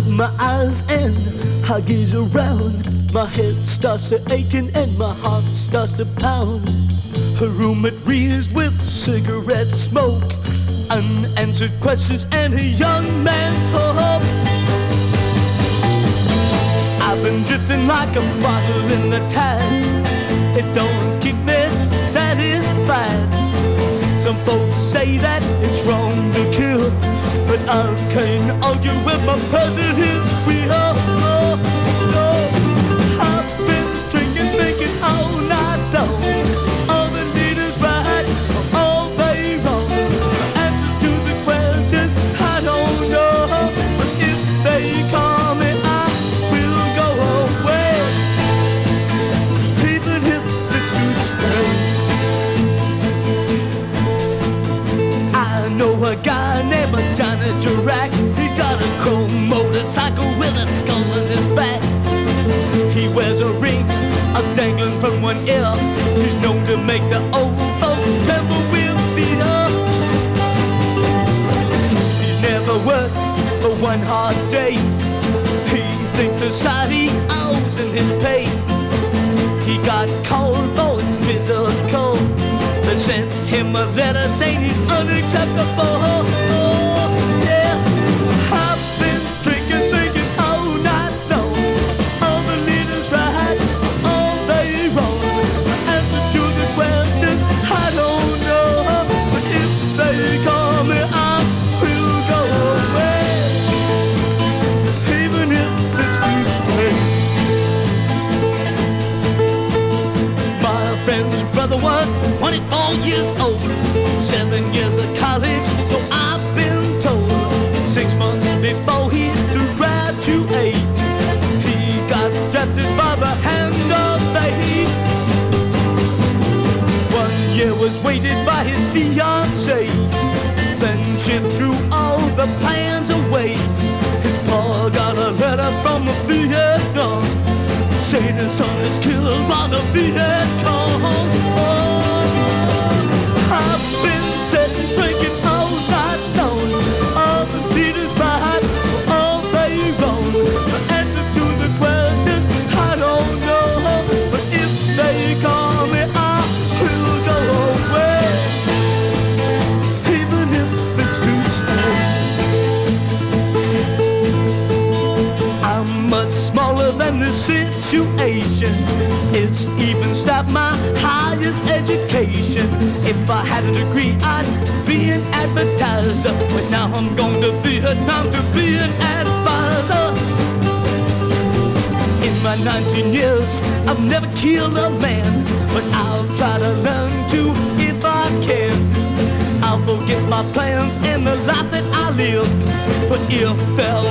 my eyes and I gaze around. My head starts to aching and my heart starts to pound. A room it reeks with cigarette smoke, unanswered questions and a young man's hope. I've been drifting like a bottle in the tide. It don't keep me satisfied. Some folks say that it's wrong to kill, but I can't argue with my president's will. I've been drinking, thinking all night long. All the leaders right, all they wrong. Answer to the questions I don't know, but if they call me, I will go away. Even if it's too strange. I know a guy named Johnny Jirac. He's got a chrome motorcycle with a skull on his back. He wears a ring, dangling from one ear. He's known to make the old folks tremble with fear. He's never worked for one hard day. He thinks society owes him his pay. He got called for his physical. They sent him a letter saying he's unacceptable. Yeah, I've been drinking, thinking all night long. All the leaders right, all they wrong. The answer to the questions I don't know, but if they call me, I will go away. Even if it's too strange. My friend's brother was 24 years old, 7 years of college, so I've been told. 6 months before he's to graduate, he got drafted by the hand of fate. 1 year was waited by his fiancée, then she threw all the plans away. His pa got a letter from the Vietnam, saying his son is killed by the Vietcong. I've been sitting drinking all night long. All the leaders right, all they wrong. The answer to the questions I don't know, but if they call me, I will go away. Even if it's too strange. I'm much smaller than the situation. It's even stopped my highest education. If I had a degree, I'd be an advertiser. But now I'm going to Vietnam to be an advisor. In my 19 years, I've never killed a man, but I'll try to learn to if I can. I'll forget my plans and the life that I live. But if there